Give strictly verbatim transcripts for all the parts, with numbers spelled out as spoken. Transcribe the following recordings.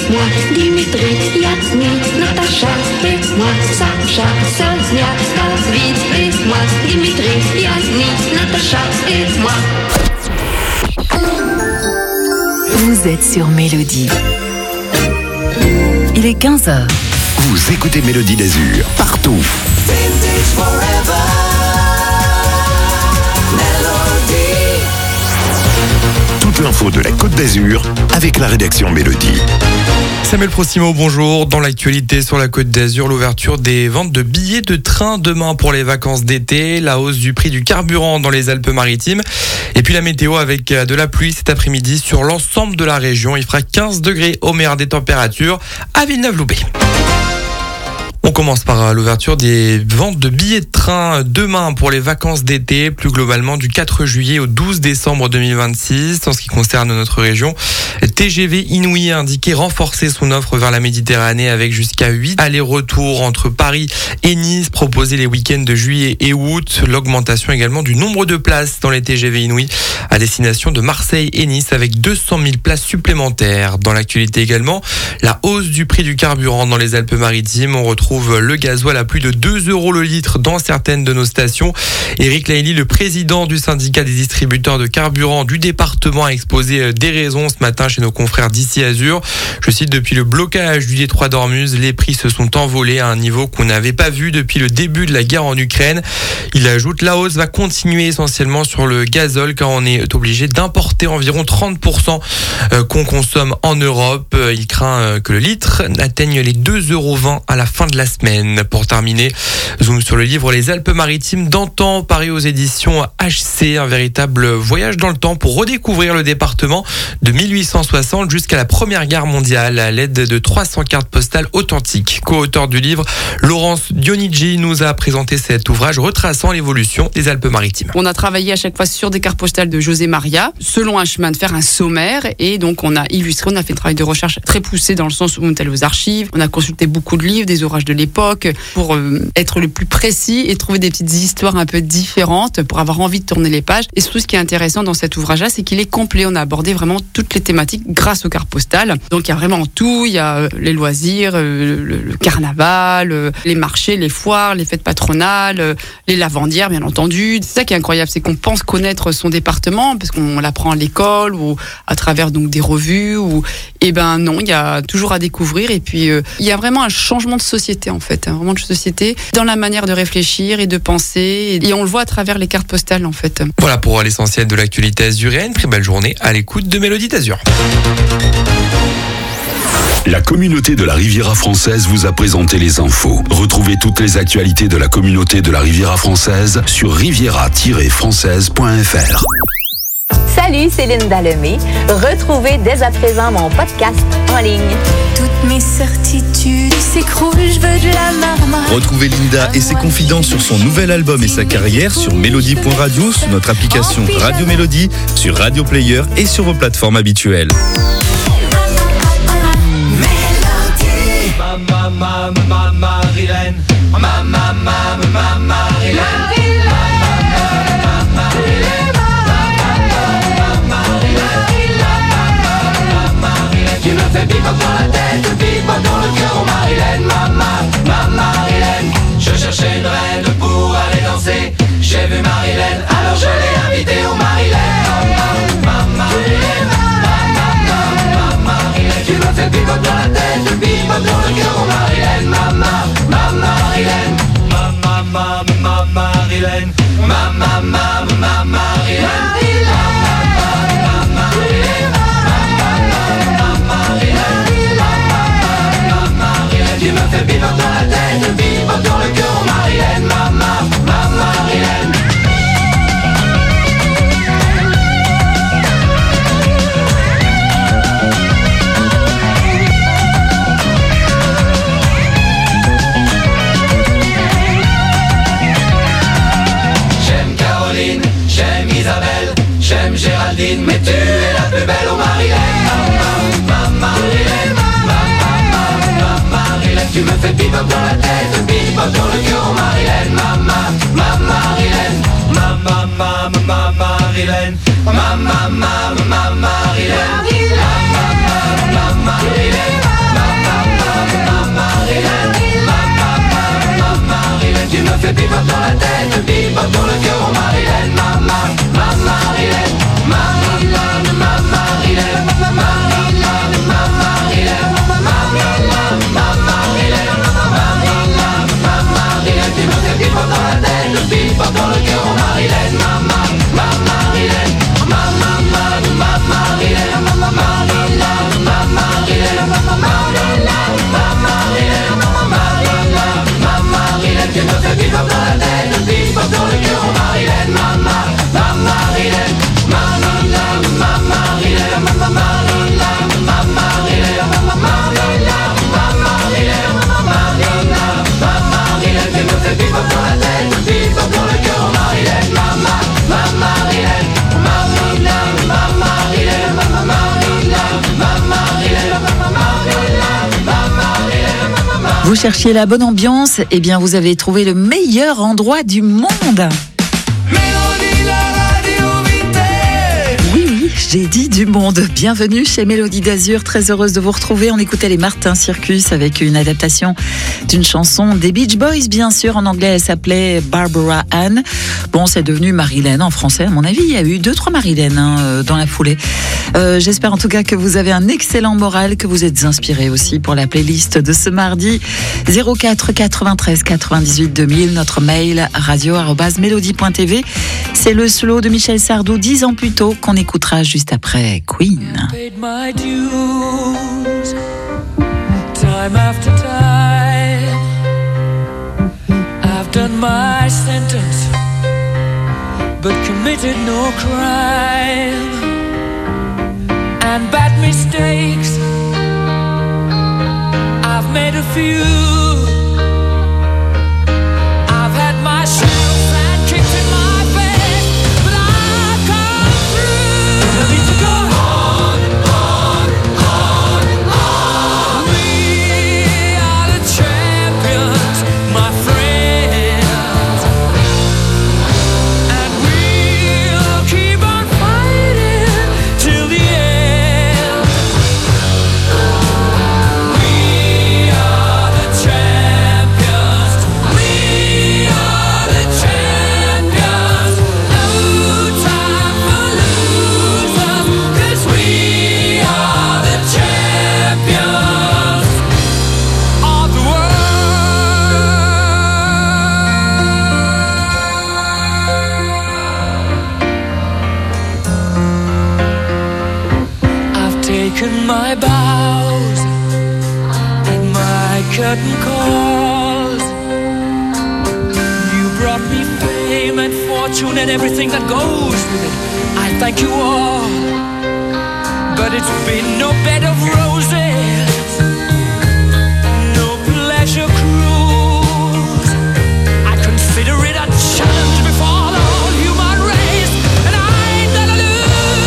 moi, Dimitri, Yannick, Natacha et moi, Sacha, Sonia, David et moi, Dimitri, Yannick, Natacha et moi. Vous êtes sur Mélodie. Il est quinze heures. Vous écoutez Mélodie d'Azur, partout. Toute l'info de la Côte d'Azur avec la rédaction Mélodie. Samuel Procimo, bonjour. Dans l'actualité sur la Côte d'Azur, l'ouverture des ventes de billets de train demain pour les vacances d'été, la hausse du prix du carburant dans les Alpes-Maritimes et puis la météo avec de la pluie cet après-midi sur l'ensemble de la région. Il fera quinze degrés au meilleur des températures à Villeneuve-Loubet. On commence par l'ouverture des ventes de billets de train demain pour les vacances d'été, plus globalement du quatre juillet au douze décembre deux mille vingt-six. En ce qui concerne notre région, T G V Inouï a indiqué renforcer son offre vers la Méditerranée avec jusqu'à huit allers-retours entre Paris et Nice proposés les week-ends de juillet et août. L'augmentation également du nombre de places dans les T G V Inouï à destination de Marseille et Nice avec deux cent mille places supplémentaires. Dans l'actualité également, la hausse du prix du carburant dans les Alpes-Maritimes. On retrouve le gasoil à plus de deux euros le litre dans certaines de nos stations. Éric Lailly, le président du syndicat des distributeurs de carburant du département, a exposé des raisons ce matin chez nos confrères d'ici Azur. Je cite, depuis le blocage du détroit d'Ormuz, les prix se sont envolés à un niveau qu'on n'avait pas vu depuis le début de la guerre en Ukraine. Il ajoute, la hausse va continuer essentiellement sur le gazole car on est obligé d'importer environ trente pour cent qu'on consomme en Europe. Il craint que le litre atteigne les deux euros vingt à la fin de la semaine. Pour terminer, zoom sur le livre Les Alpes-Maritimes d'antan, paru aux éditions H C, un véritable voyage dans le temps pour redécouvrir le département de mille huit cent soixante jusqu'à la Première Guerre mondiale à l'aide de trois cents cartes postales authentiques. Co-auteur du livre, Laurence Dionigi nous a présenté cet ouvrage retraçant l'évolution des Alpes-Maritimes. On a travaillé à chaque fois sur des cartes postales de José Maria, selon un chemin de fer, un sommaire, et donc on a illustré, on a fait un travail de recherche très poussé dans le sens où on est allé aux archives, on a consulté beaucoup de livres, des ouvrages de l'époque, pour euh, être le plus précis et trouver des petites histoires un peu différentes, pour avoir envie de tourner les pages. Et surtout, ce qui est intéressant dans cet ouvrage-là, c'est qu'il est complet. On a abordé vraiment toutes les thématiques grâce aux cartes postales. Donc, il y a vraiment tout. Il y a euh, les loisirs, euh, le, le carnaval, euh, les marchés, les foires, les fêtes patronales, euh, les lavandières, bien entendu. C'est ça qui est incroyable, c'est qu'on pense connaître son département, parce qu'on l'apprend à l'école ou à travers donc des revues. Ou... Eh ben non, il y a toujours à découvrir. Et puis, euh, il y a vraiment un changement de société, en fait. Hein, vraiment de société, dans la manière de réfléchir et de penser. Et on le voit à travers les cartes postales, en fait. Voilà pour l'essentiel de l'actualité azuréenne. Très belle journée à l'écoute de Mélodie d'Azur. La communauté de la Riviera française vous a présenté les infos. Retrouvez toutes les actualités de la communauté de la Riviera française sur riviera tiret française point f r. Salut, c'est Linda Lemay. Retrouvez dès à présent mon podcast en ligne. Toutes mes certitudes s'écroulent, je veux de la marmite. Retrouvez Linda et ses confidences sur son nouvel album et sa carrière sur mélodie point radio, sur notre application Radio Mélodie, sur Radio Player et sur vos plateformes habituelles. Mama, mama, mama, Marilène. Mama, mama, mama, Marilène. Bebop dans la tête, bebop dans le cœur, oh Marilène, maman, maman Marilène. Je cherchais une reine pour aller danser. J'ai vu Marilène, alors je l'ai invitée, oh Marilène. Maman Marilène, maman, maman Marilène. Tu me fais bebop dans la tête, bebop dans le cœur, oh Marilène, maman, maman Marilène. Maman, maman, Marilène, maman, maman, Marilène. Bebop dans la tête, bebop dans le cœur, Marilène, maman, maman Marilène. J'aime Caroline, j'aime Isabelle, j'aime Géraldine, mais tu es la plus belle, oh Marilène, maman, maman Marilène. Tu me fais bebop dans la tête, bebop dans le cœur, oh Marilène, maman, maman Marilène. Maman, maman, maman Marilène. Maman, maman, maman Marilène. Maman, maman, maman Marilène. Vous cherchiez la bonne ambiance, eh bien vous avez trouvé le meilleur endroit du monde. Oui, oui, j'ai dit du monde. Bienvenue chez Mélodie d'Azur, très heureuse de vous retrouver. On écoutait les Martin Circus avec une adaptation d'une chanson des Beach Boys, bien sûr. En anglais, elle s'appelait Barbara Ann. Bon, c'est devenu Marilyn en français. À mon avis, il y a eu deux, trois Marilyn hein, dans la foulée. Euh, j'espère en tout cas que vous avez un excellent moral, que vous êtes inspirés aussi pour la playlist de ce mardi. zéro quatre quatre-vingt-treize quatre-vingt-dix-huit deux mille, notre mail radio arobase mélodie point t v. C'est le slow de Michel Sardou, dix ans plus tôt, qu'on écoutera juste après Queen. Time after time, I've done my sentence, but committed no crime. And bad mistakes, I've made a few. I've had my shells and kicks in my face, but I've come through. I need to go on, on, on, on. We are the champions, my friends, and we'll keep on fighting till the end. My bows and my curtain calls. You brought me fame and fortune and everything that goes with it. I thank you all, but it's been no bed of roses, no pleasure cruise. I consider it a challenge before the whole human race, and I ain't gonna lose.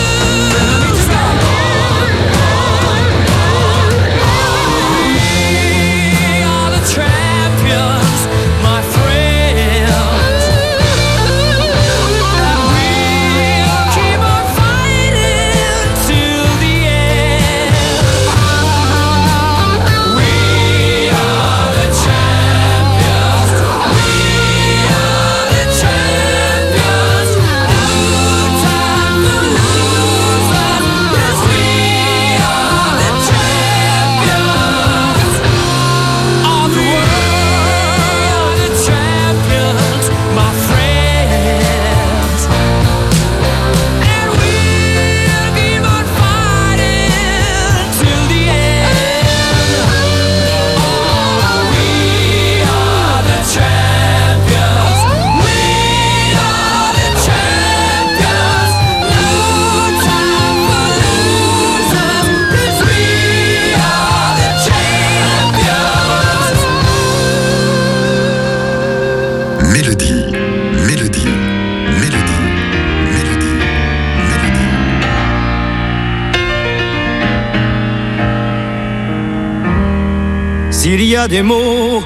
S'il y a des mots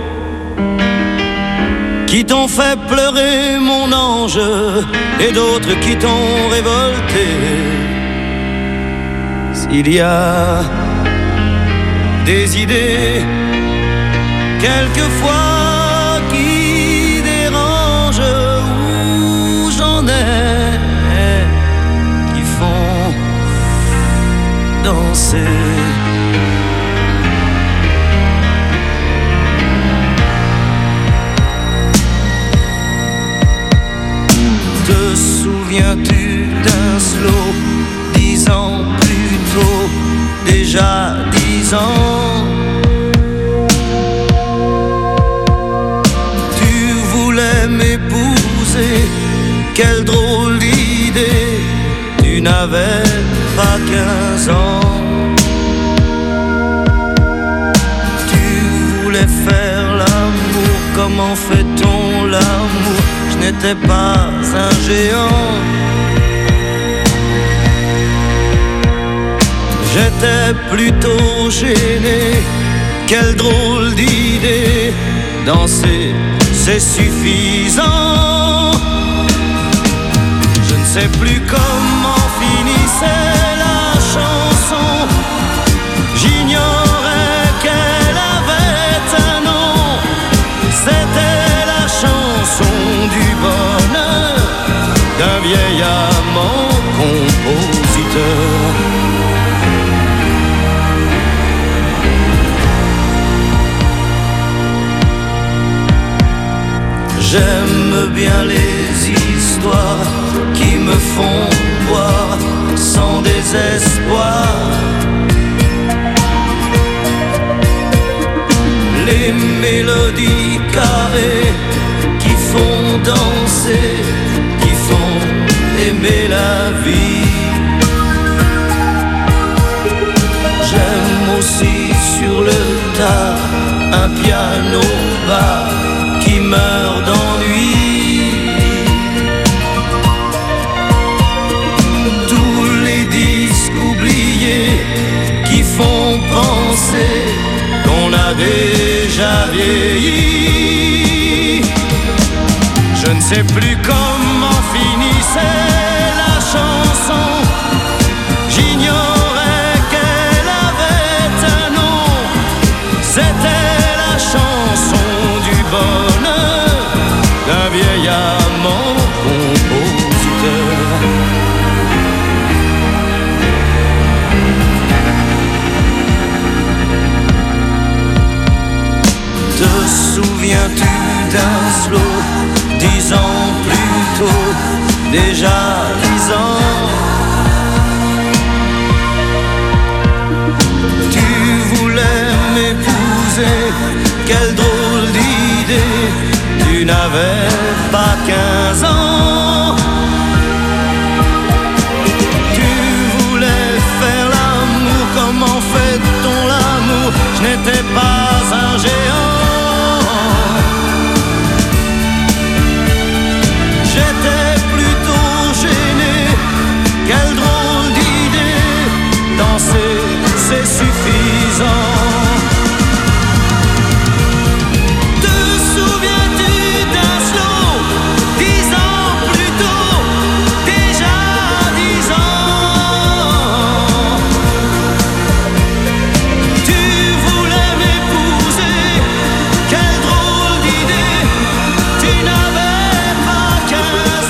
qui t'ont fait pleurer, mon ange, et d'autres qui t'ont révolté, s'il y a des idées quelquefois qui dérangent, où j'en ai qui font danser. Te souviens-tu d'un slow, dix ans plus tôt, déjà dix ans? Tu voulais m'épouser, quelle drôle d'idée, tu n'avais pas quinze ans. Tu voulais faire l'amour, comment fait-on l'amour? Je n'étais pas un géant, j'étais plutôt gêné quelle drôle d'idée. Danser, c'est suffisant. Je ne sais plus comment finissait la chanson. J'ignorais qu'elle avait un nom. C'était la chanson du bonheur d'un vieil amant compositeur. J'aime bien les histoires qui me font boire sans désespoir. Les mélodies carrées qui font danser, qui font aimer la vie. J'aime aussi sur le tas un piano bas qui meurt d'ennui. Tous les disques oubliés qui font penser qu'on a déjà vieilli. Je ne sais plus comment finissait la chanson. J'ignorais qu'elle avait un nom. C'était la chanson du bonheur d'un vieil amant compositeur. Te souviens-tu d'un slow, dix ans plus tôt, déjà dix ans? Tu voulais m'épouser, quelle drôle d'idée, tu n'avais pas quinze ans. Tu voulais faire l'amour, comment fait-on l'amour? Je n'étais pas un géant. J'étais plutôt gêné, quelle drôle d'idée, danser c'est suffisant. Te souviens-tu d'un slow, dix ans plus tôt, déjà dix ans? Tu voulais m'épouser, quelle drôle d'idée, tu n'avais pas quinze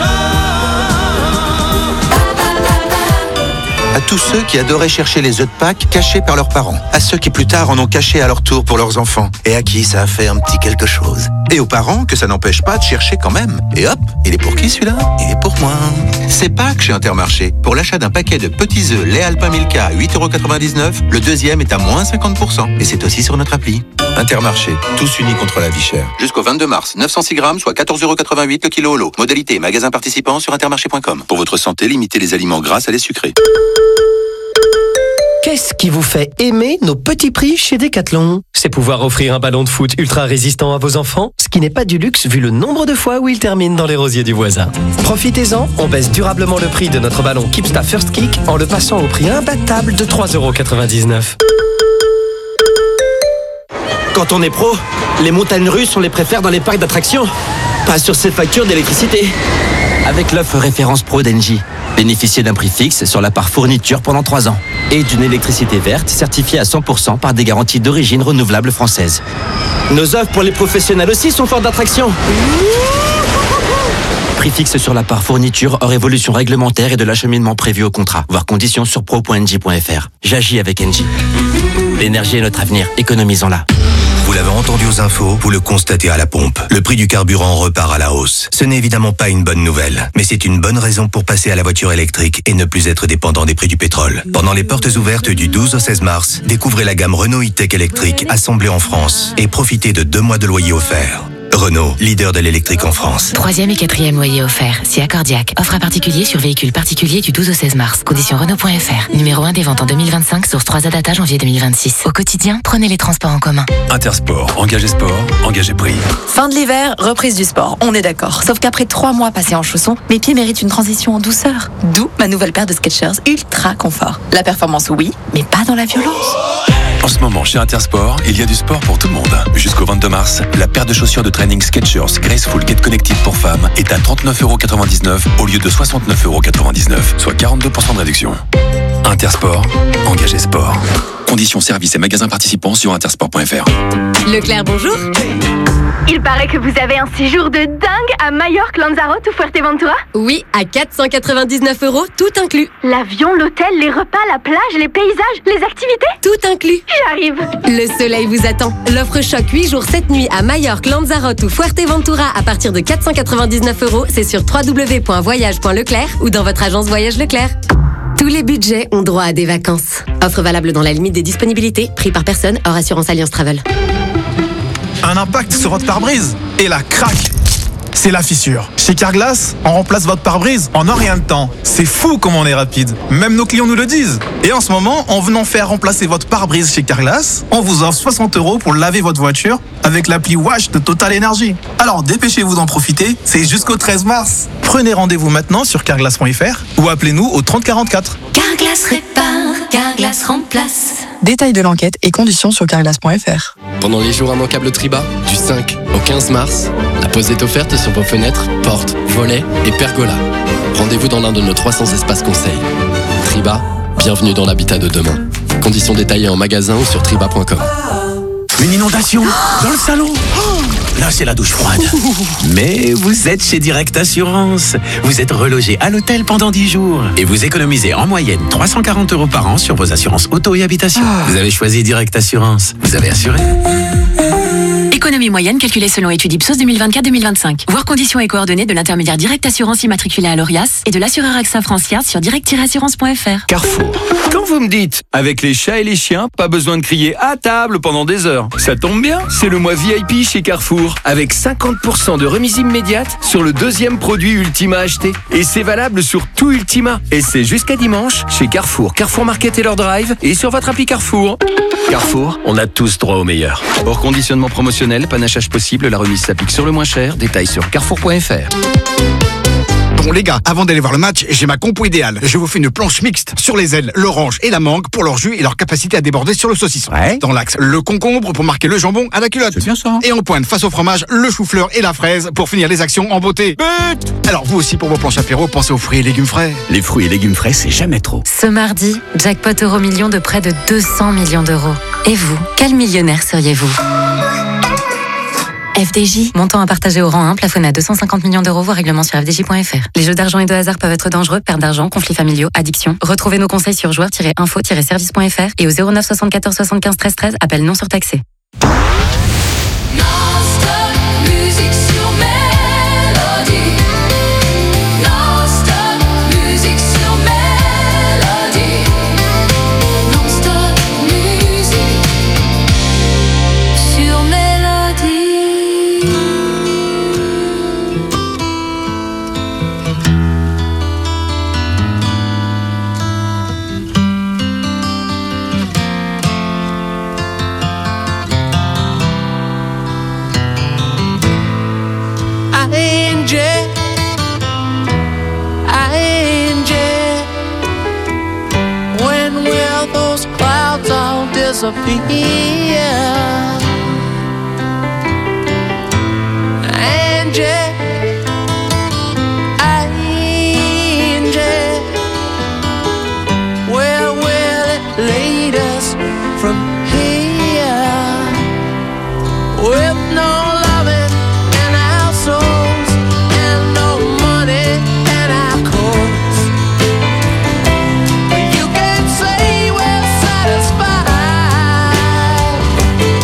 ans. À tous ceux qui adoraient chercher les œufs de Pâques cachés par leurs parents. À ceux qui plus tard en ont caché à leur tour pour leurs enfants. Et à qui ça a fait un petit quelque chose. Et aux parents que ça n'empêche pas de chercher quand même. Et hop, il est pour qui celui-là? Il est pour moi. C'est Pâques chez Intermarché. Pour l'achat d'un paquet de petits œufs lait Alpin Milka à huit euros quatre-vingt-dix-neuf, le deuxième est à moins cinquante pour cent. Et c'est aussi sur notre appli. Intermarché, tous unis contre la vie chère. Jusqu'au vingt-deux mars, neuf cent six grammes, soit quatorze euros quatre-vingt-huit le kilo au lot. Modalité, magasin participant sur intermarché point com. Pour votre santé, limitez les aliments gras à les sucrés. Qu'est-ce qui vous fait aimer nos petits prix chez Decathlon? C'est pouvoir offrir un ballon de foot ultra résistant à vos enfants, ce qui n'est pas du luxe vu le nombre de fois où il termine dans les rosiers du voisin. Profitez-en, on baisse durablement le prix de notre ballon Keepsta First Kick en le passant au prix imbattable de trois euros quatre-vingt-dix-neuf. Quand on est pro, les montagnes russes, on les préfère dans les parcs d'attractions, pas sur ces factures d'électricité. Avec l'offre référence pro d'Engie, bénéficiez d'un prix fixe sur la part fourniture pendant trois ans et d'une électricité verte certifiée à cent pour cent par des garanties d'origine renouvelable française. Nos offres pour les professionnels aussi sont fortes d'attraction. Prix fixe sur la part fourniture hors évolution réglementaire et de l'acheminement prévu au contrat. Voir conditions sur pro point engie point fr. J'agis avec Engie. L'énergie est notre avenir, économisons-la. Vous l'avez entendu aux infos, vous le constatez à la pompe. Le prix du carburant repart à la hausse. Ce n'est évidemment pas une bonne nouvelle, mais c'est une bonne raison pour passer à la voiture électrique et ne plus être dépendant des prix du pétrole. Pendant les portes ouvertes du douze au seize mars, découvrez la gamme Renault e-Tech électrique assemblée en France et profitez de deux mois de loyer offerts. Renault, leader de l'électrique en France. Troisième et quatrième loyer offert, si accordiaque. Offre à particulier sur véhicules particuliers du douze au seize mars. Conditions Renault point fr. Numéro un des ventes en deux mille vingt-cinq, source trois A data janvier deux mille vingt-six. Au quotidien, prenez les transports en commun. Intersport, engagé sport, engagé prix. Fin de l'hiver, reprise du sport, on est d'accord. Sauf qu'après trois mois passés en chaussons, mes pieds méritent une transition en douceur. D'où ma nouvelle paire de Skechers Ultra Confort. La performance, oui, mais pas dans la violence. En ce moment, chez Intersport, il y a du sport pour tout le monde. Jusqu'au vingt-deux mars, la paire de chaussures de training Skechers Graceful Get Connected pour femmes est à trente-neuf euros quatre-vingt-dix-neuf au lieu de soixante-neuf euros quatre-vingt-dix-neuf, soit quarante-deux pour cent de réduction. Intersport, engagé sport. Conditions, services et magasins participants sur intersport point f r. Leclerc, bonjour. Il paraît que vous avez un séjour de dingue à Majorque, Lanzarote ou Fuerteventura. Oui, à quatre cent quatre-vingt-dix-neuf euros, tout inclus. L'avion, l'hôtel, les repas, la plage, les paysages, les activités. Tout inclus. J'arrive. Le soleil vous attend. L'offre choc huit jours sept nuits à Majorque, Lanzarote ou Fuerteventura à partir de quatre cent quatre-vingt-dix-neuf euros. C'est sur w w w point voyage point leclerc ou dans votre agence Voyage Leclerc. Tous les budgets ont droit à des vacances. Offre valable dans la limite des disponibilités, prix par personne, hors assurance Alliance Travel. Un impact sur votre pare-brise et la craque, c'est la fissure. Chez Carglass, on remplace votre pare-brise en un rien de temps. C'est fou comme on est rapide. Même nos clients nous le disent. Et en ce moment, en venant faire remplacer votre pare-brise chez Carglass, on vous offre soixante euros pour laver votre voiture avec l'appli Wash de Total Energy. Alors dépêchez-vous d'en profiter, c'est jusqu'au treize mars. Prenez rendez-vous maintenant sur carglass point f r ou appelez-nous au trente quarante-quatre. Carglass répare, Carglass remplace. Détails de l'enquête et conditions sur carglass point f r. Pendant les jours immanquables Triba, du cinq au quinze mars, la pause est offerte sur vos fenêtres, portes, volets et pergolas. Rendez-vous dans l'un de nos trois cents espaces conseils. Triba, bienvenue dans l'habitat de demain. Conditions détaillées en magasin ou sur triba point com. Une inondation dans le salon. Oh, là, c'est la douche froide. Mais vous êtes chez Direct Assurance. Vous êtes relogé à l'hôtel pendant dix jours. Et vous économisez en moyenne trois cent quarante euros par an sur vos assurances auto et habitation. Vous avez choisi Direct Assurance. Vous avez assuré. Économie moyenne calculée selon étude Ipsos deux mille vingt-quatre deux mille vingt-cinq. Voir conditions et coordonnées de l'intermédiaire Direct Assurance immatriculé à l'Orias et de l'assureur AXA Francière sur direct tiret assurance point f r. Carrefour. Quand vous me dites, avec les chats et les chiens, pas besoin de crier à table pendant des heures. Ça tombe bien, c'est le mois V I P chez Carrefour, avec cinquante pour cent de remise immédiate sur le deuxième produit Ultima acheté. Et c'est valable sur tout Ultima. Et c'est jusqu'à dimanche chez Carrefour, Carrefour Market et leur drive et sur votre appli Carrefour. Carrefour, on a tous droit au meilleur. Hors conditionnement promotionnel, panachage possible, la remise s'applique sur le moins cher. Détails sur carrefour point f r. Bon les gars, avant d'aller voir le match, j'ai ma compo idéale. Je vous fais une planche mixte sur les ailes, l'orange et la mangue pour leur jus et leur capacité à déborder sur le saucisson. Ouais. Dans l'axe, le concombre pour marquer le jambon à la culotte. C'est bien ça. Et en pointe, face au fromage, le chou-fleur et la fraise pour finir les actions en beauté. But Alors vous aussi pour vos planches apéro, pensez aux fruits et légumes frais. Les fruits et légumes frais, c'est jamais trop. Ce mardi, jackpot euro million de près de deux cents millions d'euros. Et vous, quel millionnaire seriez-vous ? F D J, montant à partager au rang un, plafonné à deux cent cinquante millions d'euros, voire règlement sur f d j point f r. Les jeux d'argent et de hasard peuvent être dangereux, perte d'argent, conflits familiaux, addiction. Retrouvez nos conseils sur joueurs tiret info tiret service point f r et au zéro neuf soixante-quatorze soixante-quinze treize treize, appel non surtaxé. Disappear. Angie, Angie, where will it lead us from here? With no loving in our souls and no money in our clothes, you can say we're satisfied.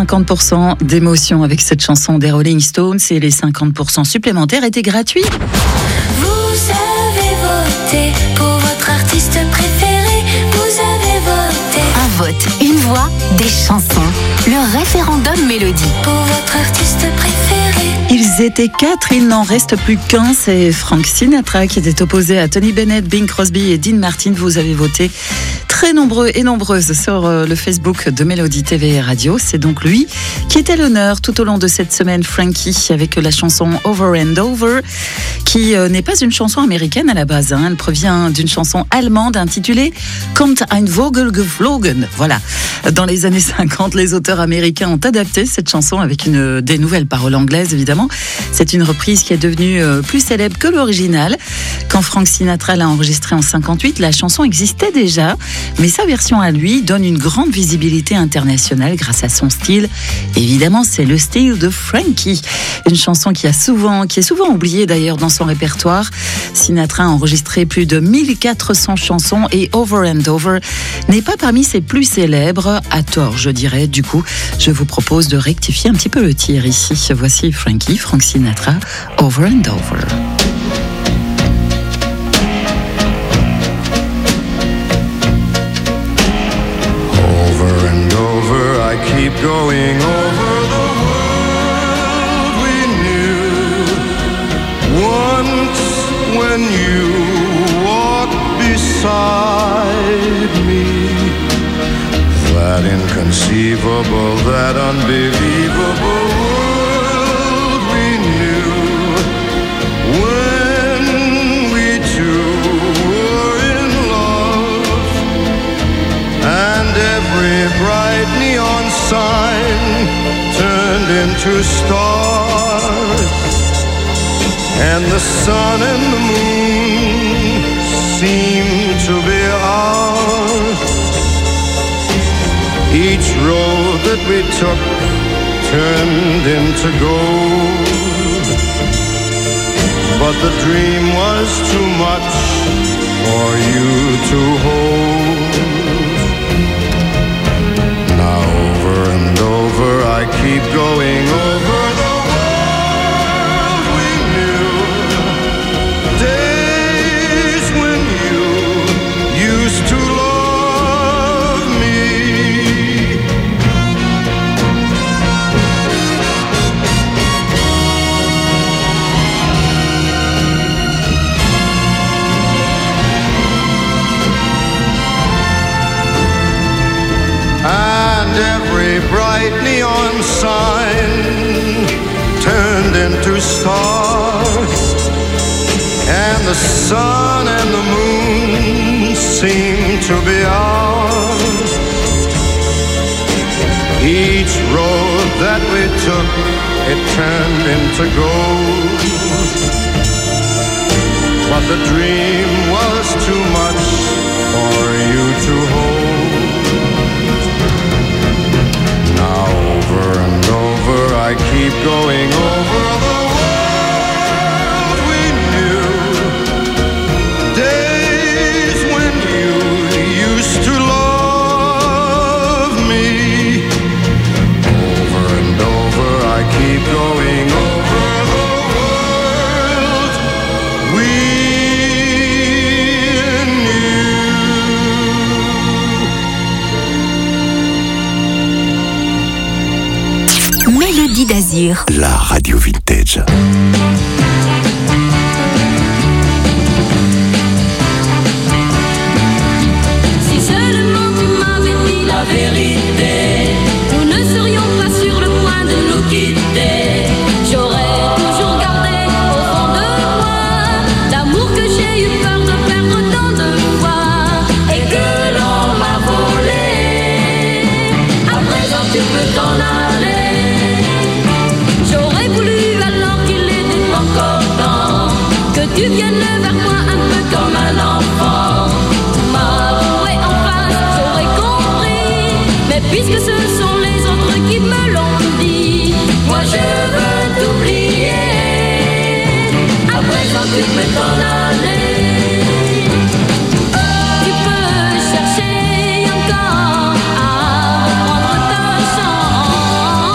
cinquante pour cent d'émotion avec cette chanson des Rolling Stones et les cinquante pour cent supplémentaires étaient gratuits. Vous avez voté pour votre artiste préféré. Vous avez voté. Un vote, une voix, des chansons. Le référendum Mélodie. Pour votre artiste préféré. Ils étaient quatre, il n'en reste plus qu'un, c'est Frank Sinatra qui était opposé à Tony Bennett, Bing Crosby et Dean Martin. Vous avez voté très nombreux et nombreuses sur le Facebook de Mélodie T V et Radio. C'est donc lui qui était à l'honneur tout au long de cette semaine, Frankie, avec la chanson Over and Over, qui n'est pas une chanson américaine à la base. Hein. Elle provient d'une chanson allemande intitulée Kommt ein Vogel geflogen. Voilà. Dans les années cinquante, les auteurs américains ont adapté cette chanson avec une, des nouvelles paroles anglaises, évidemment. C'est une reprise qui est devenue plus célèbre que l'original. Quand Frank Sinatra l'a enregistrée en cinquante-huit, la chanson existait déjà, mais sa version à lui donne une grande visibilité internationale grâce à son style. Évidemment, c'est le style de Frankie. Une chanson qui, a souvent, qui est souvent oubliée d'ailleurs dans son répertoire. Sinatra a enregistré plus de mille quatre cents chansons et Over and Over n'est pas parmi ses plus célèbres, à tort je dirais. Du coup, je vous propose de rectifier un petit peu le tir ici. Voici Frankie, Frank Sinatra, Over and Over. Over and over, I keep going over the world we knew. Once when you walked beside me, that inconceivable, that unbelievable world we knew. When we two were in love, and every bright neon sign turned into stars, and the sun and the moon seemed to be ours. Each road that we took turned into gold, but the dream was too much for you to hold. Now over and over I keep going over the world we knew. Days when you used to love me. And every bright neon sign turned into stars, and the sun and the moon seemed to be ours. Each road that we took, it turned into gold, but the dream was too much for you to hold. Now over and over I keep going over the world we knew. Days when you used to love me. Over and over I keep going over the world we knew. Mélodie d'Azur. La radio vintage. Si seulement tu m'avais dit la vérité, nous ne serions pas sur le point de nous quitter. J'aurais toujours gardé au fond de moi l'amour que j'ai eu peur de perdre dans deux fois et que l'on m'a volé. À présent tu peux t'en aller. J'aurais voulu alors qu'il était encore temps que tu viennes vers moi un peu comme un enfant. M'avouer en face, j'aurais compris, mais puisque ce sont les autres qui me l'ont dit, moi je veux t'oublier. À présent tu peux t'en aller. Tu peux chercher encore à reprendre ta chance.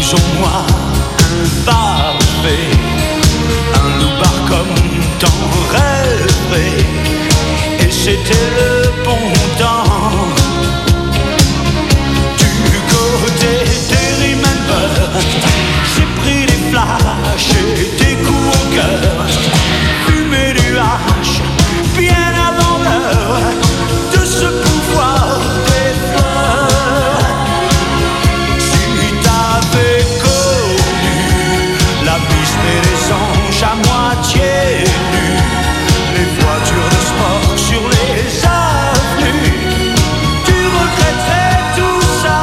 Disons-moi un parfait, un loup-bar comme tant rêvé, et c'était le bon temps. Du côté des Remember, j'ai pris des flashs et des coups au cœur, fumé du hache, bien avant l'heure de ce pouvoir des fleurs. Si t'avais connu la piste et les anges à moitié nus, les voitures de sport sur les avenues, tu regretterais tout ça.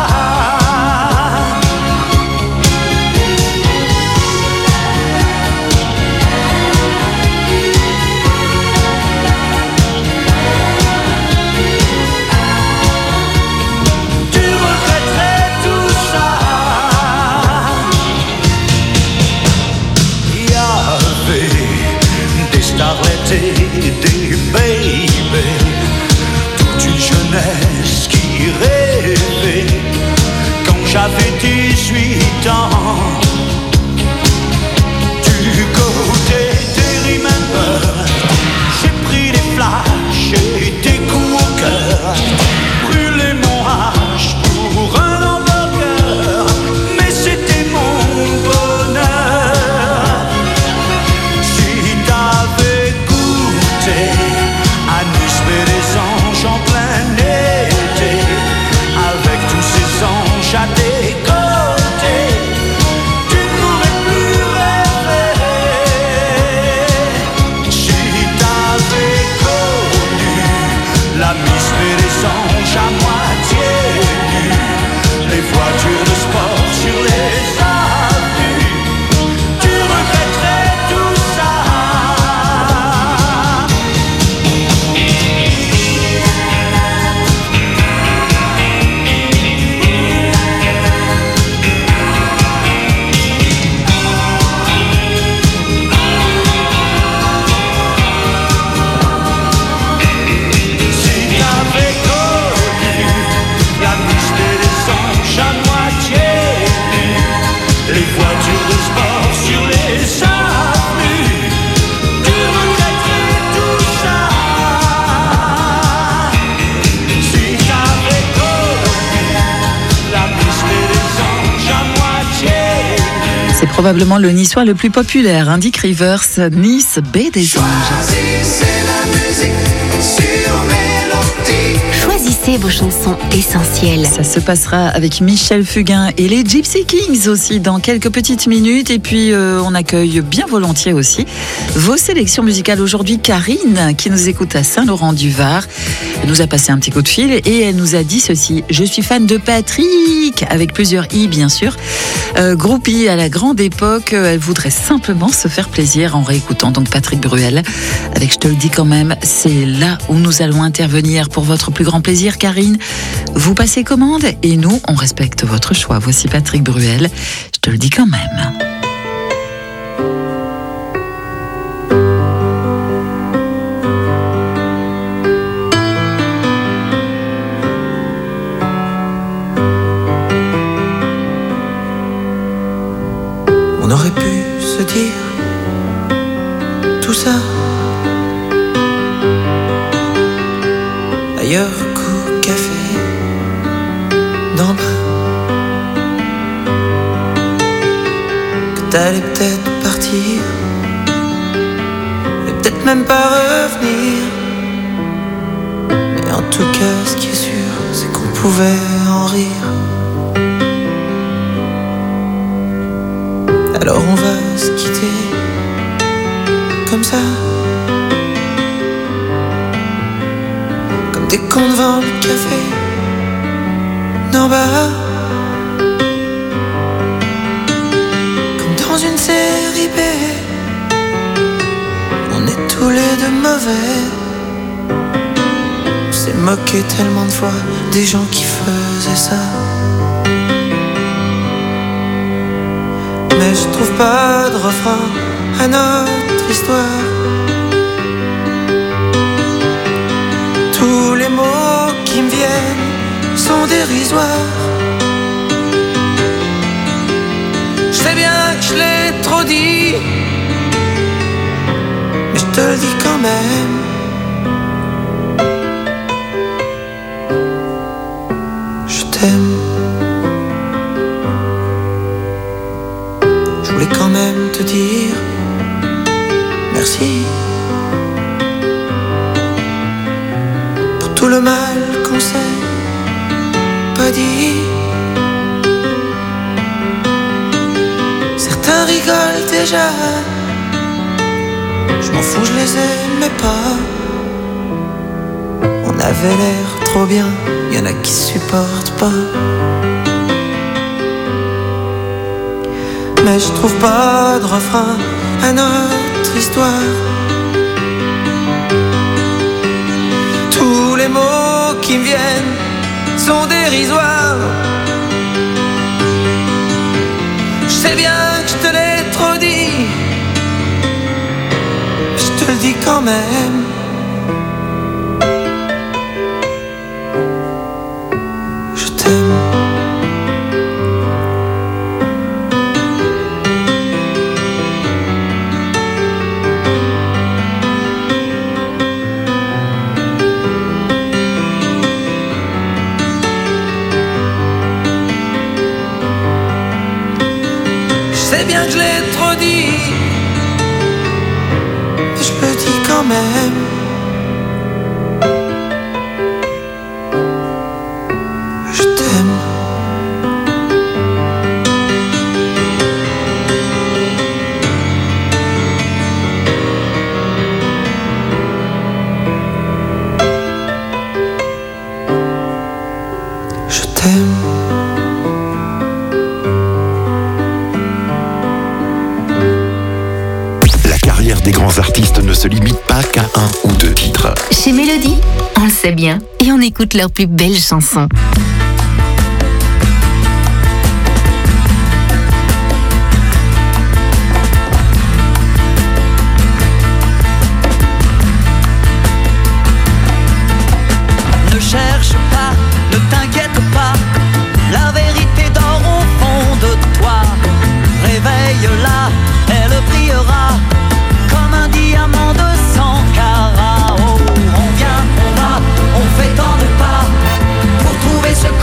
Tu regretterais tout ça. Il y avait des starlettes et des baby, toute une jeunesse qui rêvait quand j'avais dix-huit ans. Du côté des Remember, j'ai pris des flashs et des coups au cœur, brûlé mon hache pour un hamburger, mais c'était mon bonheur. Si t'avais goûté à Nice mais les anges en plein été, avec tous ces anges à tes côtés, tu ne pourrais plus rêver. Si t'avais connu la Miss et les anges à moitié nus, les voitures de sport sur les avenues, tu regretterais tout ça. Si t'avais connu la Miss et les anges à moitié nus, les voitures de sport sur les avenues, tu regretterais tout ça. Si t'avais connu la Miss et les anges à moitié nus. C'est probablement le niçois le plus populaire, hein, Dick Rivers, Nice, baie des anges. Choisissez vos chansons essentielles. Ça se passera avec Michel Fugain et les Gypsy Kings aussi dans quelques petites minutes. Et puis euh, on accueille bien volontiers aussi vos sélections musicales. Aujourd'hui, Karine, qui nous écoute à Saint-Laurent-du-Var, elle nous a passé un petit coup de fil et elle nous a dit ceci: je suis fan de Patrick, avec plusieurs i bien sûr. Euh, groupie à la grande époque, elle voudrait simplement se faire plaisir en réécoutant donc Patrick Bruel avec Je te le dis quand même. C'est là où nous allons intervenir pour votre plus grand plaisir, Karine. Vous passez commande et nous, on respecte votre choix. Voici Patrick Bruel, Je te le dis quand même. On aurait pu se dire tout ça ailleurs qu'au café d'en bas, que t'allais peut-être partir et peut-être même pas revenir, mais en tout cas ce qui est sûr c'est qu'on pouvait en rire. Alors on va se quitter comme ça, comme des cons devant le café d'en bas, comme dans une série B. On est tous les deux mauvais. On s'est moqué tellement de fois des gens qui faisaient ça, mais je trouve pas de refrain à notre histoire. Tous les mots qui me viennent sont dérisoires. dit, mais je te le dis quand même. Je t'aime. Je voulais quand même te dire merci pour tout le mal qu'on s'est pas dit. Certains rigolent déjà, je m'en fous, je les aimais pas. On avait l'air trop bien, y'en a qui supportent pas. Mais je trouve pas de refrain à notre histoire. Tous les mots qui me viennent sont dérisoires. Je sais bien que je te l'ai trop dit, je te le dis quand même. Je t'aime. Je sais bien que je l'ai trop dit, mais je le dis quand même. Je t'aime. Je t'aime. Des grands artistes ne se limite pas qu'à un ou deux titres. Chez Mélodie, on le sait bien et on écoute leurs plus belles chansons. Ne cherche pas, ne t'inquiète pas, la vérité dort au fond de toi. Réveille-la, elle brillera comme un diamant de cent carats. Oh, on vient, on va, on fait tant de pas pour trouver ce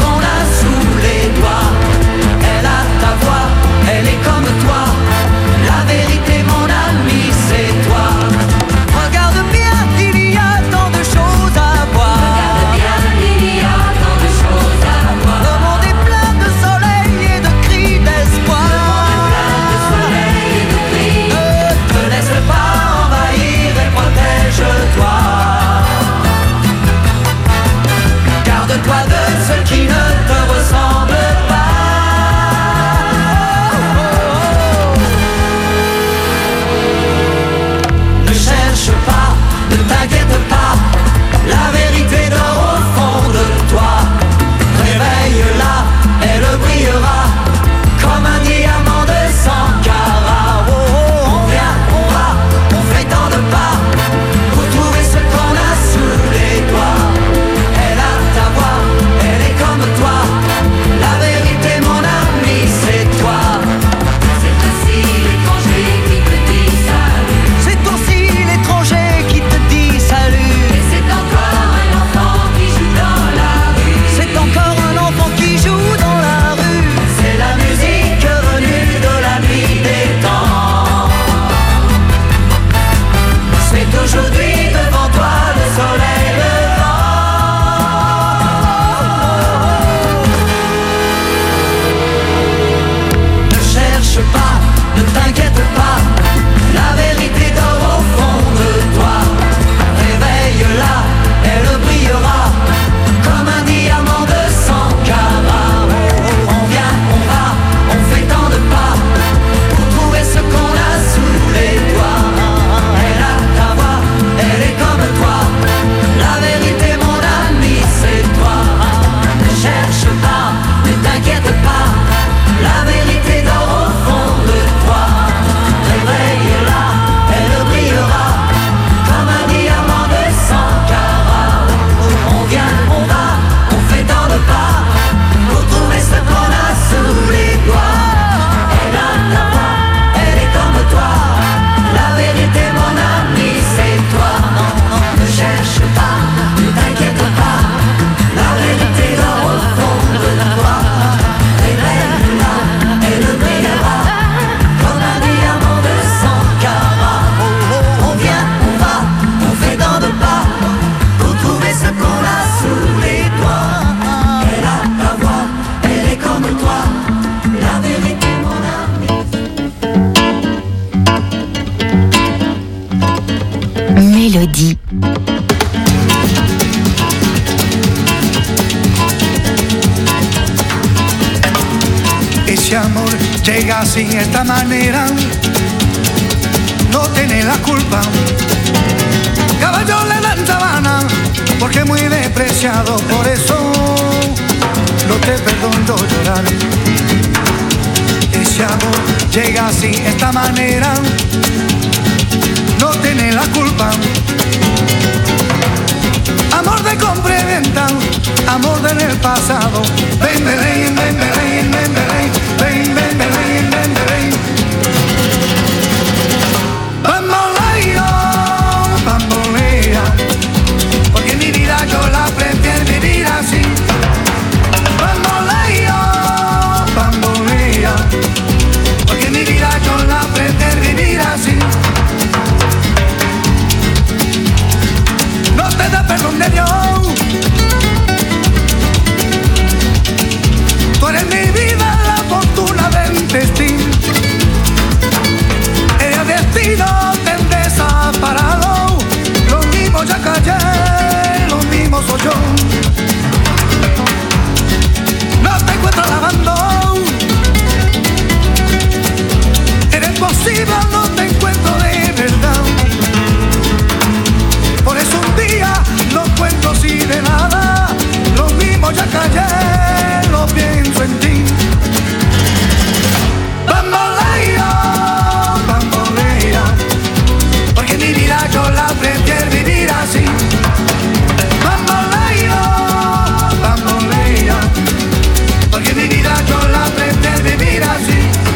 llega sin esta manera, no tiene la culpa. Caballo le dan sabana, porque es muy despreciado, por eso no te perdono llorar. Ese amor llega así, esta manera, no tiene la culpa. Amor de compra y venta, amor del pasado. Ven, ven, ven, ven, ven, ven, ven, ven, ven, ven, ven, ven, ven. Bamboleo, bambolea, porque mi vida yo la prefiero vivir así. Bamboleo, bambolea, porque mi vida yo la prefiero vivir así. No te da perdón de Dios. Tú eres mi vida, la fortuna del destino. El destino te desaparado. Lo mismo ya callé, lo mismo soy yo. No te encuentro lavando. Eres posible, no te encuentro de verdad. Por eso un día no cuento así de nada. Lo mismo ya callé, lo pienso en ti. Bamboleo, bambolea, porque mi vida yo la prefiero vivir así. Bamboleo, bambolea, porque mi vida yo la prefiero vivir así.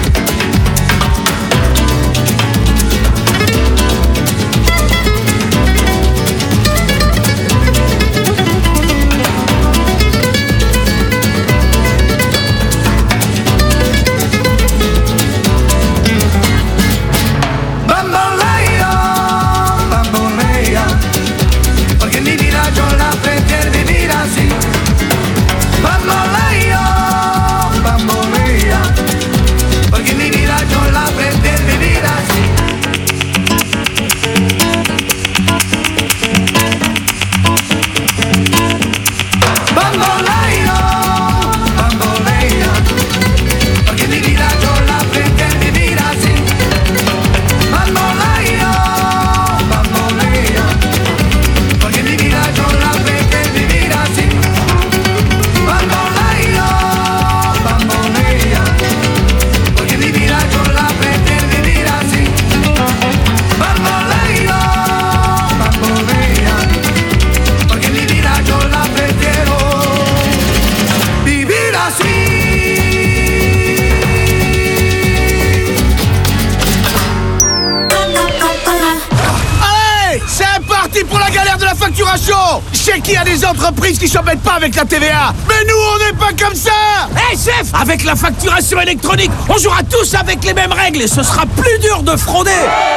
Chez qui a des entreprises qui s'embêtent pas avec la T V A. Mais nous, on n'est pas comme ça. Hé, hey, chef, avec la facturation électronique, on jouera tous avec les mêmes règles et ce sera plus dur de frauder.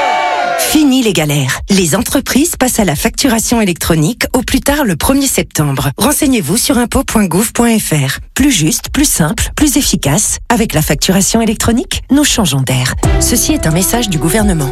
Fini les galères. Les entreprises passent à la facturation électronique au plus tard le premier septembre. Renseignez-vous sur impôts point gouv point fr. Plus juste, plus simple, plus efficace. Avec la facturation électronique, nous changeons d'air. Ceci est un message du gouvernement.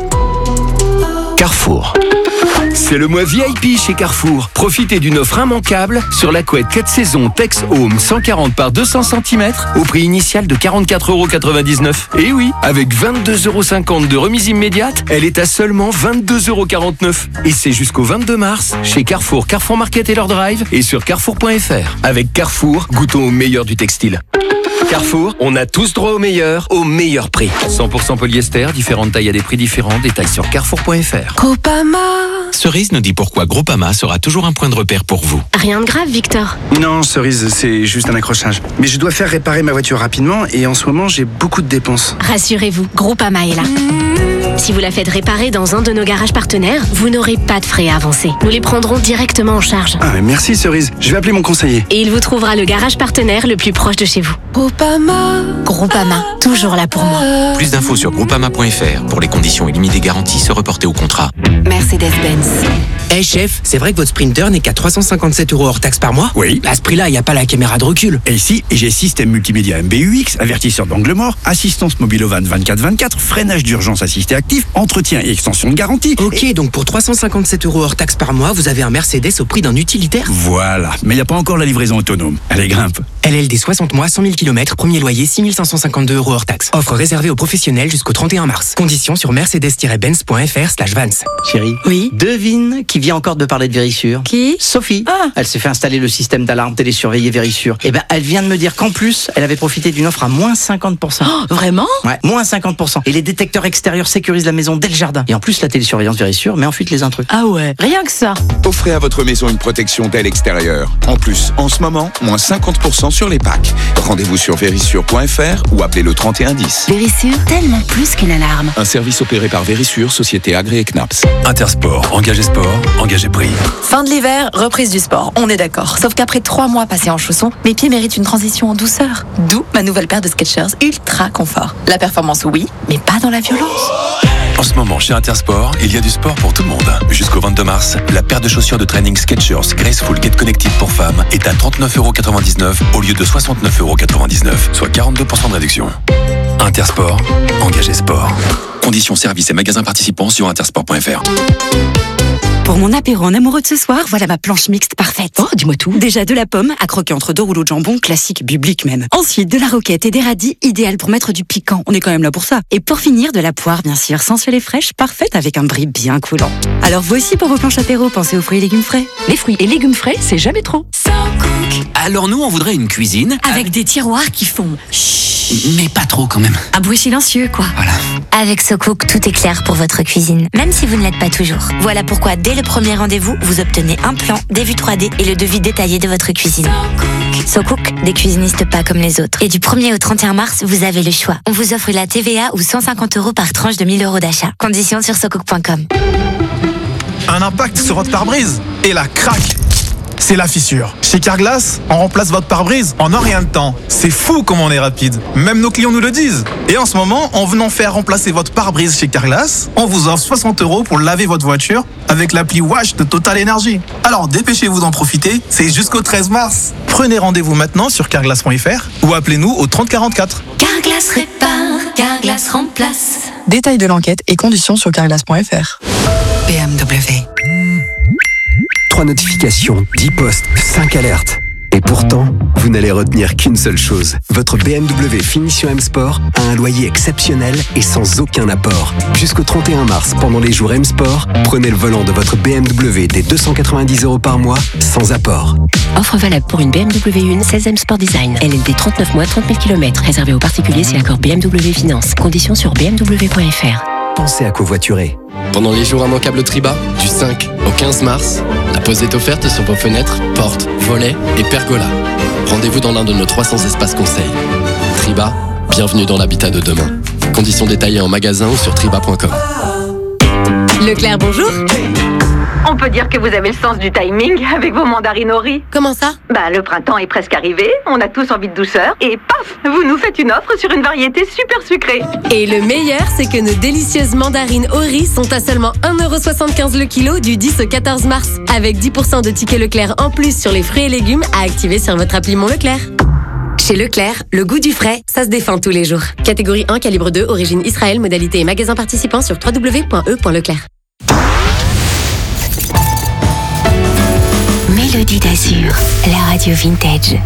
Carrefour. C'est le mois V I P chez Carrefour. Profitez d'une offre immanquable sur la couette quatre saisons Tex Home cent quarante par deux cents centimètres au prix initial de quarante-quatre euros quatre-vingt-dix-neuf. Et oui, avec vingt-deux euros cinquante de remise immédiate, elle est à seulement vingt-deux euros quarante-neuf. Et c'est jusqu'au vingt-deux mars chez Carrefour, Carrefour Market et leur drive et sur carrefour point fr. Avec Carrefour, goûtons au meilleur du textile. Carrefour, on a tous droit au meilleur, au meilleur prix. cent pour cent polyester, différentes tailles à des prix différents. Détails sur carrefour point fr. Groupama. Cerise nous dit pourquoi Groupama sera toujours un point de repère pour vous. Rien de grave, Victor. Non, Cerise, c'est juste un accrochage. Mais je dois faire réparer ma voiture rapidement et en ce moment, j'ai beaucoup de dépenses. Rassurez-vous, Groupama est là. Si vous la faites réparer dans un de nos garages partenaires, vous n'aurez pas de frais à avancer. Nous les prendrons directement en charge. Ah, mais merci, Cerise. Je vais appeler mon conseiller. Et il vous trouvera le garage partenaire le plus proche de chez vous. Groupama. Groupama, toujours là pour moi. Plus d'infos sur groupama point fr. Pour les conditions et limites des garanties, se reporter au contrat. Mercedes-Benz. Eh hey chef, c'est vrai que votre Sprinter n'est qu'à trois cent cinquante-sept euros hors taxe par mois? Oui. À ce prix-là, il n'y a pas la caméra de recul. Et ici, j'ai système multimédia M B U X, avertisseur d'angle mort, assistance mobile au van vingt-quatre vingt-quatre, freinage d'urgence assisté actif, entretien et extension de garantie. Ok, et... donc pour trois cent cinquante-sept euros hors taxe par mois, vous avez un Mercedes au prix d'un utilitaire? Voilà, mais il n'y a pas encore la livraison autonome. Allez, grimpe. L L D soixante mois, cent mille kilomètres, premier loyer six mille cinq cent cinquante-deux euros hors taxe. Offre réservée aux professionnels jusqu'au trente et un mars. Conditions sur mercedes-benz.fr slash vans. Chérie. Oui. Devine qui vient encore de parler de Vérissure. Qui? Sophie. Ah. Elle s'est fait installer le système d'alarme télésurveillé Vérissure. Et ben, elle vient de me dire qu'en plus, elle avait profité d'une offre à moins cinquante pour cent. Oh, vraiment? Ouais, moins cinquante pour cent. Et les détecteurs extérieurs sécurisent la maison dès le jardin. Et en plus, la télésurveillance Vérissure met en fuite les intrus. Ah ouais, rien que ça. Offrez à votre maison une protection dès l'extérieur. En plus, en ce moment, moins cinquante pour cent sur les packs. Rendez-vous sur vérissure point f r ou appelez le trente et un dix. Vérissure, tellement plus qu'une alarme. Un service opéré par Vérissure, société agréée C N A P S. Intersport, engagé sport, engagé prix. Fin de l'hiver, reprise du sport, on est d'accord. Sauf qu'après trois mois passés en chaussons, mes pieds méritent une transition en douceur. D'où ma nouvelle paire de Skechers Ultra Confort. La performance, oui, mais pas dans la violence. En ce moment, chez Intersport, il y a du sport pour tout le monde. Jusqu'au vingt-deux mars, la paire de chaussures de training Skechers Graceful Get Connected pour femmes est à trente-neuf euros quatre-vingt-dix-neuf au lieu de soixante-neuf euros quatre-vingt-dix-neuf, soit quarante-deux pour cent de réduction. Intersport, engagé sport. Conditions, services et magasins participants sur intersport point f r. Pour mon apéro en amoureux de ce soir, voilà ma planche mixte parfaite. Oh, dis-moi tout. Déjà de la pomme, à croquer entre deux rouleaux de jambon, classique biblique même. Ensuite, de la roquette et des radis, idéal pour mettre du piquant. On est quand même là pour ça. Et pour finir, de la poire, bien sûr, sensuelle et fraîche, parfaite avec un brie bien coulant. Alors vous aussi, pour vos planches apéro, pensez aux fruits et légumes frais. Les fruits et légumes frais, c'est jamais trop. Alors nous, on voudrait une cuisine Avec des tiroirs qui font chut, mais pas trop quand même. un bruit silencieux, quoi. Voilà. Avec SoCook, tout est clair pour votre cuisine, même si vous ne l'êtes pas toujours. Voilà pourquoi, dès le premier rendez-vous, vous obtenez un plan, des vues trois D et le devis détaillé de votre cuisine. SoCook, des cuisinistes pas comme les autres. Et du premier au trente et un mars, vous avez le choix. On vous offre la T V A ou cent cinquante euros par tranche de mille euros d'achat. Conditions sur socook point com. Un impact sur votre pare-brise et la craque. C'est la fissure. Chez Carglass, on remplace votre pare-brise en un rien de temps. C'est fou comme on est rapide. Même nos clients nous le disent. Et en ce moment, en venant faire remplacer votre pare-brise chez Carglass, on vous offre soixante euros pour laver votre voiture avec l'appli Wash de Total Energy. Alors dépêchez-vous d'en profiter, c'est jusqu'au treize mars. Prenez rendez-vous maintenant sur carglass point f r ou appelez-nous au trente quarante-quatre. Carglass répare, Carglass remplace. Détails de l'enquête et conditions sur carglass point f r. B M W. Trois notifications, dix posts, cinq alertes. Et pourtant, vous n'allez retenir qu'une seule chose. Votre B M W Finition M Sport a un loyer exceptionnel et sans aucun apport. Jusqu'au trente et un mars, pendant les jours M Sport, prenez le volant de votre B M W dès deux cent quatre-vingt-dix euros par mois, sans apport. Offre valable pour une B M W un seize M Sport Design. L L D trente-neuf mois, trente mille kilomètres. Réservé aux particuliers si accord B M W Finance. Conditions sur b m w point f r. Pensez à covoiturer. Pendant les jours immanquables Triba, du cinq au quinze mars, la pause est offerte sur vos fenêtres, portes, volets et pergolas. Rendez-vous dans l'un de nos trois cents espaces conseils. Triba, bienvenue dans l'habitat de demain. Conditions détaillées en magasin ou sur triba point com. Leclerc, bonjour. On peut dire que vous avez le sens du timing avec vos mandarines au riz. Comment ça? Bah, le printemps est presque arrivé, on a tous envie de douceur, et paf, vous nous faites une offre sur une variété super sucrée. Et le meilleur, c'est que nos délicieuses mandarines au riz sont à seulement un euro soixante-quinze le kilo du dix au quatorze mars. Avec dix pour cent de tickets Leclerc en plus sur les fruits et légumes à activer sur votre appli Mon Leclerc. Chez Leclerc, le goût du frais, ça se défend tous les jours. Catégorie un, calibre deux, origine Israël, modalité et magasin participant sur w w w point e point leclerc. Mélodie d'Azur, la radio vintage.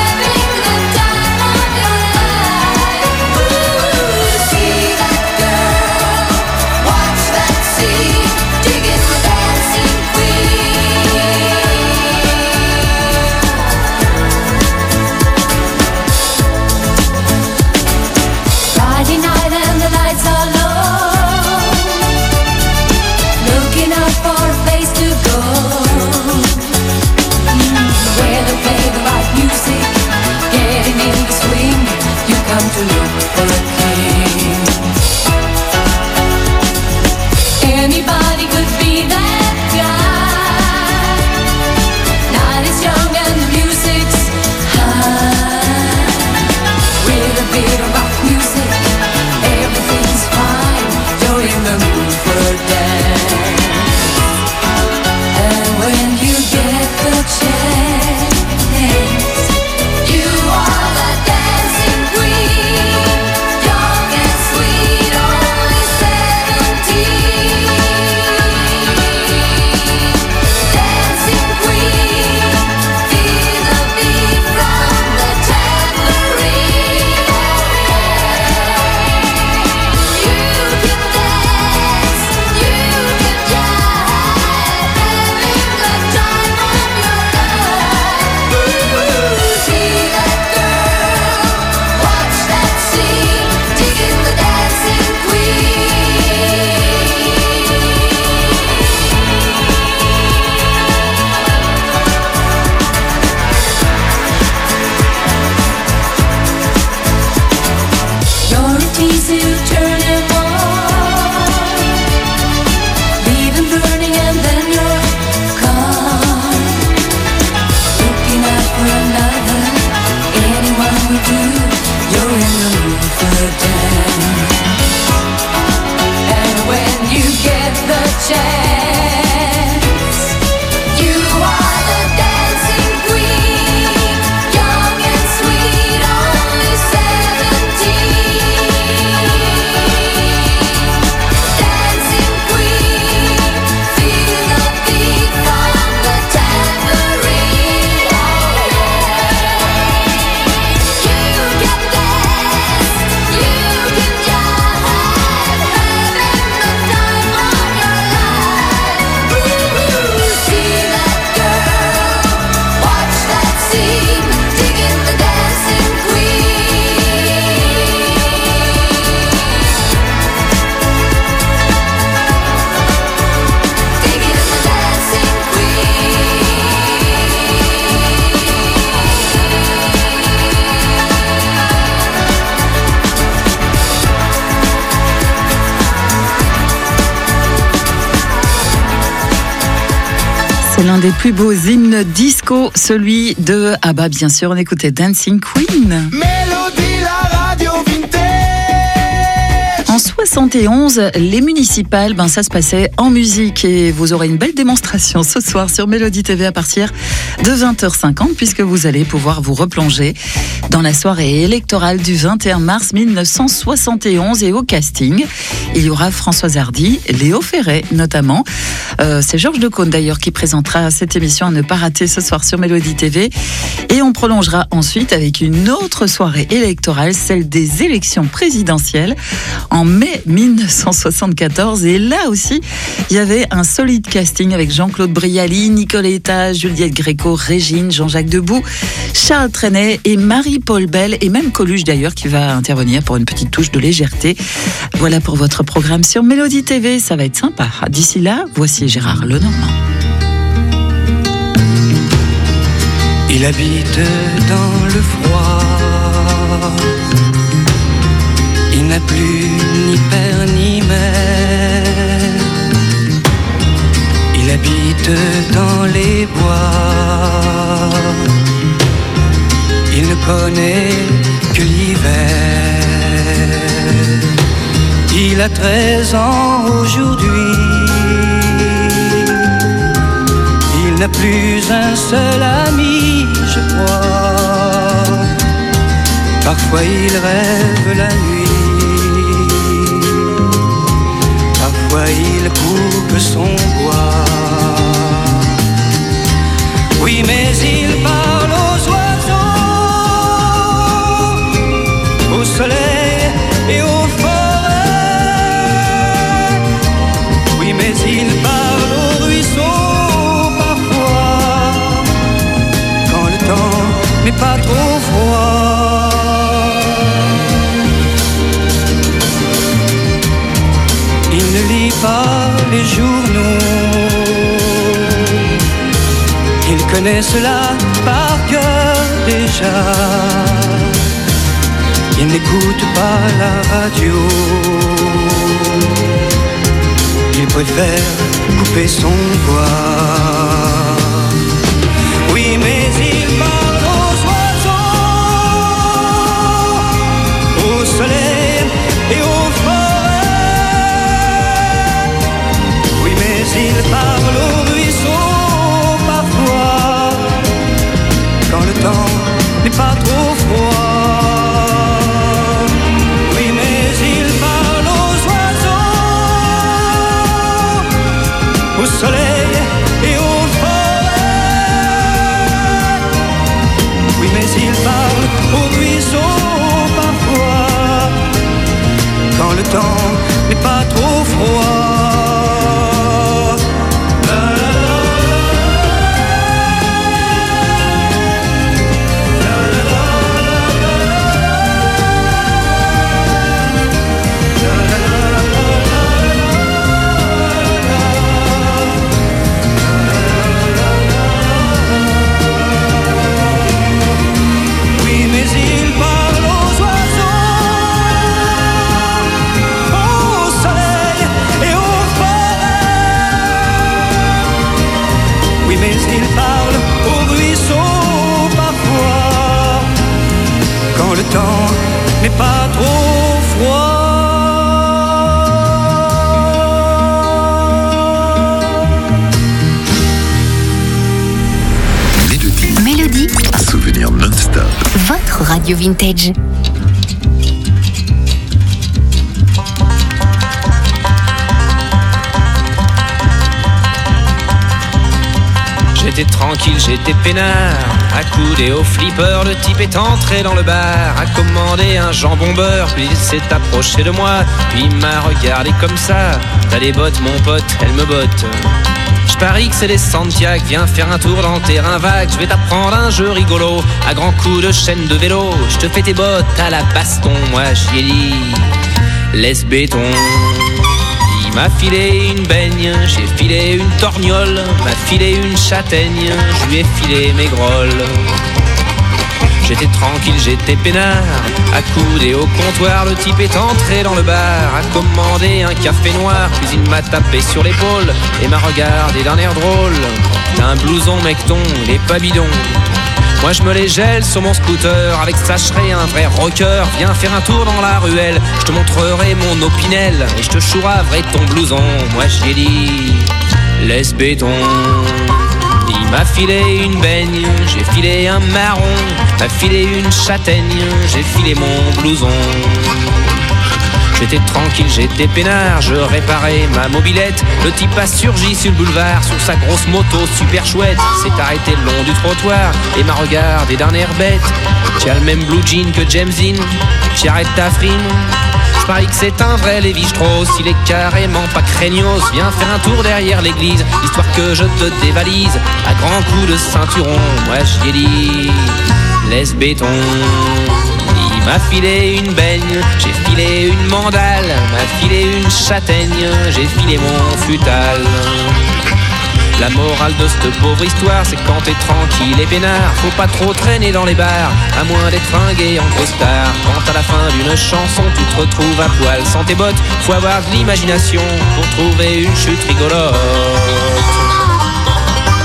See that girl C'est l'un des plus beaux hymnes disco, celui de, ah bah bien sûr, on écoutait Dancing Queen. Mélodie, la radio vintage. En soixante et onze, les municipales, ben ça se passait en musique et vous aurez une belle démonstration ce soir sur Mélodie T V à partir de vingt heures cinquante puisque vous allez pouvoir vous replonger dans la soirée électorale du vingt et un mars mille neuf cent soixante et onze et au casting, il y aura Françoise Hardy, Léo Ferré notamment. Euh, c'est Georges Decaune d'ailleurs qui présentera cette émission à ne pas rater ce soir sur Mélodie T V et on prolongera ensuite avec une autre soirée électorale, celle des élections présidentielles en mai mille neuf cent soixante-quatorze et là aussi il y avait un solide casting avec Jean-Claude Brialy, Nicoletta, Juliette Gréco, Régine, Jean-Jacques Debout, Charles Trenet et Marie-Paul Bell et même Coluche d'ailleurs qui va intervenir pour une petite touche de légèreté. Voilà pour votre programme sur Mélodie T V, ça va être sympa. D'ici là, voici Gérard Lenormand. Il habite dans le froid. Il n'a plus ni père ni mère. Il habite dans les bois. Il ne connaît que l'hiver. Il a treize ans aujourd'hui. Il n'a plus un seul ami, je crois. Parfois il rêve la nuit. Parfois il coupe son bois. Oui, mais il parle aux oiseaux, au soleil et aux forêts. Oui, mais il parle aux ruisseaux parfois, quand le temps n'est pas trop froid. Il ne lit pas les journaux. Il connaît cela par cœur déjà. Il n'écoute pas la radio. Il préfère couper son bois. Oui, mais il parle aux oiseaux, au soleil et aux forêts. Oui, mais il parle aux ruisseaux parfois, quand le temps n'est pas trop froid. Oui, mais il parle aux oiseaux, au soleil et aux forêts. Oui, mais il parle aux ruisseaux parfois, quand le temps n'est pas trop froid. Le temps n'est pas trop froid. Mélodie. Mélodie. Un souvenir non-stop. Votre radio vintage. J'étais tranquille, j'étais peinard, accoudé au flipper, le type est entré dans le bar, a commandé un jambon beurre, puis il s'est approché de moi, puis il m'a regardé comme ça. T'as des bottes mon pote, elles me bottent. Je parie que c'est les Santiago, viens faire un tour dans le terrain vague, je vais t'apprendre un jeu rigolo, à grands coups de chaîne de vélo, je te fais tes bottes à la baston, moi j'y ai dit, laisse béton. Il m'a filé une baigne, j'ai filé une torgnole, m'a filé une châtaigne, je lui ai filé mes grolles. J'étais tranquille, j'étais peinard, accoudé au comptoir, le type est entré dans le bar, a commandé un café noir, puis il m'a tapé sur l'épaule et m'a regardé d'un air drôle. un blouson mecton, il est pas bidon. Moi je me les gèle sur mon scooter, avec ça je serai un vrai rocker. Viens faire un tour dans la ruelle, je te montrerai mon opinel, et je te chouraverai ton blouson. Moi j'y ai dit, laisse béton. Il m'a filé une baigne, j'ai filé un marron, m'a filé une châtaigne, j'ai filé mon blouson. J'étais tranquille, j'étais peinard, je réparais ma mobilette. Le type a surgi sur le boulevard, sur sa grosse moto super chouette. S'est arrêté le long du trottoir et m'a regardé d'un air bête. Tu as le même blue jean que James Dean, tu arrêtes ta frime. Je parie que c'est un vrai Lévi-Strauss, il est carrément pas craignos. Viens faire un tour derrière l'église, histoire que je te dévalise à grands coups de ceinturon. Moi j'y ai dit, laisse béton. Il m'a filé une baigne, j'ai filé une mandale, m'a filé une châtaigne, j'ai filé mon futal. La morale de cette pauvre histoire, c'est quand t'es tranquille et peinard, faut pas trop traîner dans les bars, à moins d'être fringué en costard. Quand à la fin d'une chanson, tu te retrouves à poil sans tes bottes, faut avoir de l'imagination pour trouver une chute rigolote.